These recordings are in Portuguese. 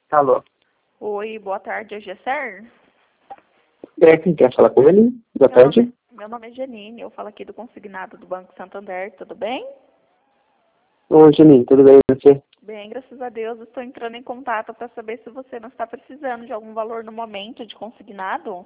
Alô. Oi, boa tarde, é Gesser? Quem quer falar com ele? Boa tarde. Meu nome é Janine, eu falo aqui do consignado do Banco Santander, tudo bem? Oi, Janine, tudo bem com você? Bem, graças a Deus, estou entrando em contato para saber se você não está precisando de algum valor no momento de consignado.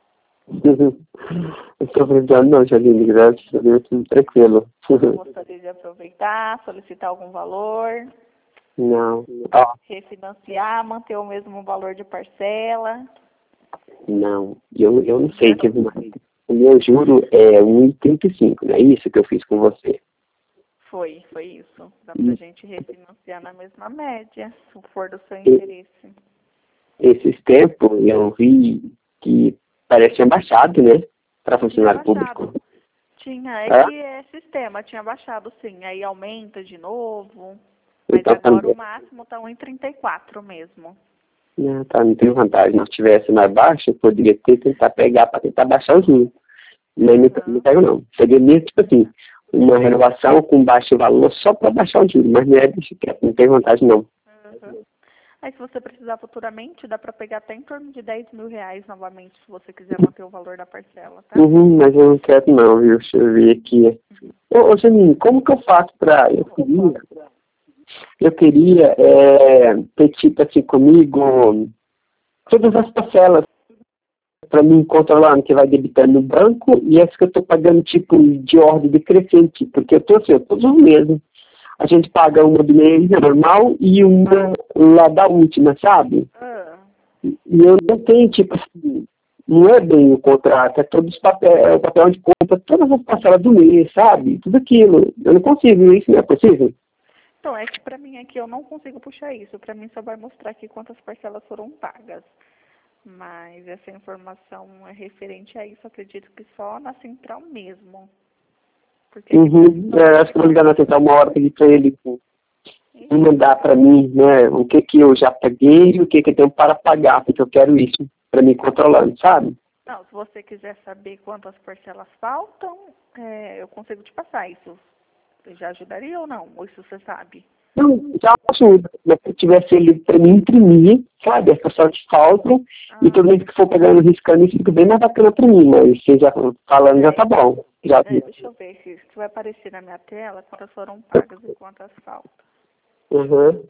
Não estou precisando não, Janine, graças a Deus, tudo tranquilo. Gostaria de aproveitar, solicitar algum valor, Não. Ó, refinanciar, manter o mesmo valor de parcela. não. Eu não sei, teve uma... O meu juro é 1,35, não é isso que eu fiz com você? Foi isso. Dá pra gente refinanciar na mesma média, se for do seu interesse. Esses tempos eu vi que parece que tinha baixado, né? Para Tinha funcionário baixado. público. Tinha, é Hã? que é sistema, tinha baixado sim, aí aumenta de novo. Mas Então agora o também. máximo tá 1,34 mesmo. Não, tá, não tem vantagem. Se não tivesse mais baixo, eu poderia tentar pegar para tentar baixar os juros. Mas não Uhum. pego não. Seria mesmo, tipo assim, uma renovação com baixo valor só para baixar o juros, mas não é deixa quieto, não tem vantagem não. Uhum. Aí se você precisar futuramente, dá pra pegar até em torno de R$ 10.000 novamente, se você quiser manter o valor da parcela, tá? Uhum, mas eu não quero não, viu? Deixa eu ver aqui. Ô Janine, como que eu faço para... Eu queria ter tipo assim comigo todas as parcelas para mim controlando que vai debitando no banco e as que eu estou pagando tipo de ordem decrescente, porque eu estou assim, todos os meses. A gente paga uma do mês normal e uma lá da última, sabe? Ah, E eu não tenho, tipo assim, não é bem o contrato, é todos os papéis, é o papel de compra, todas as parcelas do mês, sabe? Tudo aquilo. Eu não consigo, isso não é possível? então, é que pra mim aqui eu não consigo puxar isso. Pra mim só vai mostrar aqui quantas parcelas foram pagas. Mas essa informação é referente a isso, acredito que só na central mesmo. Porque aqui pra mim Uhum. só É, mostra acho que eu vou ligar na central uma hora pedir para ele isso. mandar para mim, né, o que que eu já paguei e o que que eu tenho para pagar, porque eu quero isso para mim controlando, sabe? Não, se você quiser saber quantas parcelas faltam, eu consigo te passar isso. Já ajudaria ou não? Ou isso você sabe? Não, já ajuda, mas se tivesse ele para mim imprimir, sabe, as pessoas que faltam, e Ah, todo mundo que for pegando, riscando, isso fica bem mais bacana para mim, mas você já falando já tá bom. Já, deixa eu ver se vai aparecer na minha tela quantas foram pagas e quantas faltam. uhum.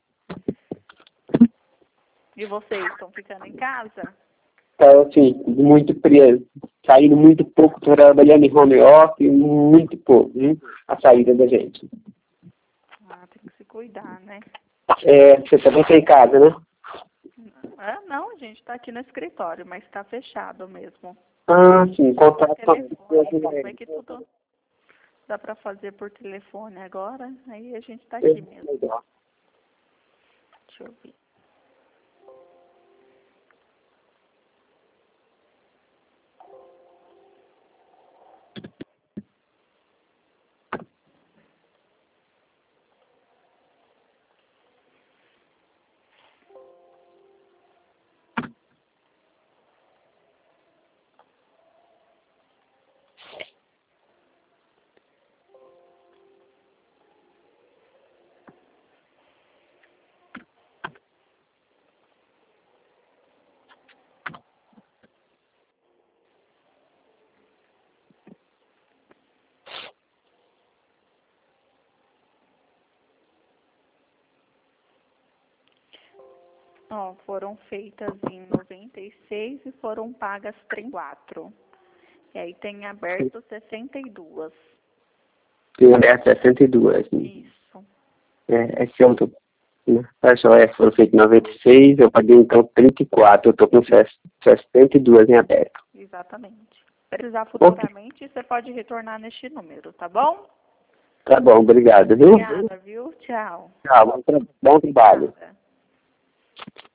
E vocês estão ficando em casa? Então, assim, muito preso, saindo muito pouco, trabalhando em home office, muito pouco, viu? A saída da gente. Ah, tem que se cuidar, né? É, você também tem casa, né? Não, a gente está aqui no escritório, mas está fechado mesmo. Ah, sim, Por contato com telefone, como é que tudo dá para fazer por telefone agora? Aí a gente está aqui mesmo. legal. Deixa eu ver. Ó, foram feitas em 96 e foram pagas 34. E aí tem aberto 62. Tem aberto 62. Isso. Esse outro, né? Foram feitos em 96, eu paguei então 34, eu tô com 62 em aberto. Exatamente. Se precisar Ok, futuramente, você pode retornar neste número, tá bom? tá bom, obrigado, viu? Obrigada, viu? Tchau. Tchau, bom trabalho. Obrigada.